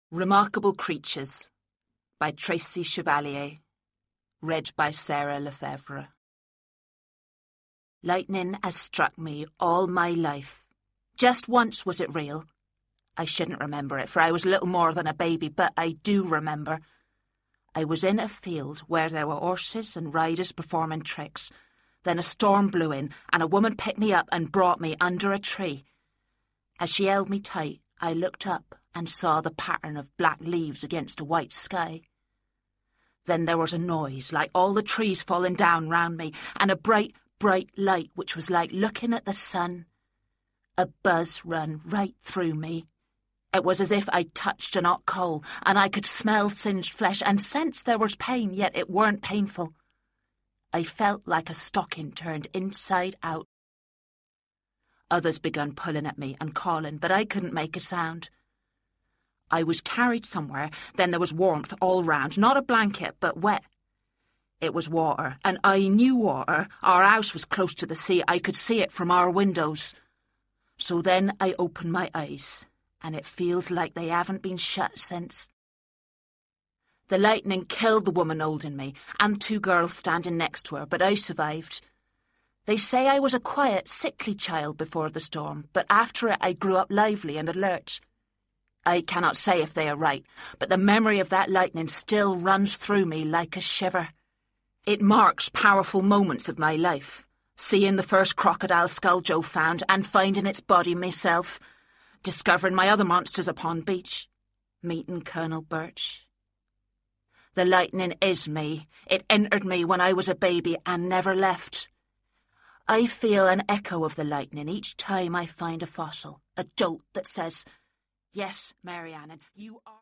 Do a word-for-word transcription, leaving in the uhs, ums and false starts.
Remarkable Creatures by Tracy Chevalier. Read by Sarah Lefevre. Lightning has struck me all my life. Just once was it real. I shouldn't remember it, for I was little more than a baby, but I do remember. I was in a field where there were horses and riders performing tricks. Then a storm blew in, and a woman picked me up and brought me under a tree. As she held me tight, I looked up and saw the pattern of black leaves against a white sky. Then there was a noise, like all the trees falling down round me, and a bright, bright light which was like looking at the sun. A buzz ran right through me. It was as if I'd touched an hot coal, and I could smell singed flesh and sense there was pain, yet it weren't painful. I felt like a stocking turned inside out. Others begun pulling at me and calling, but I couldn't make a sound. I was carried somewhere, then there was warmth all round, not a blanket, but wet. It was water, and I knew water. Our house was close to the sea. I could see it from our windows. So then I opened my eyes, and it feels like they haven't been shut since. The lightning killed the woman holding me, and two girls standing next to her, but I survived. They say I was a quiet, sickly child before the storm, but after it I grew up lively and alert. I cannot say if they are right, but the memory of that lightning still runs through me like a shiver. It marks powerful moments of my life. Seeing the first crocodile skull Joe found and finding its body myself. Discovering my other monsters upon beach. Meeting Colonel Birch. The lightning is me. It entered me when I was a baby and never left. I feel an echo of the lightning each time I find a fossil, a jolt that says, "Yes, Mary Ann, you are..."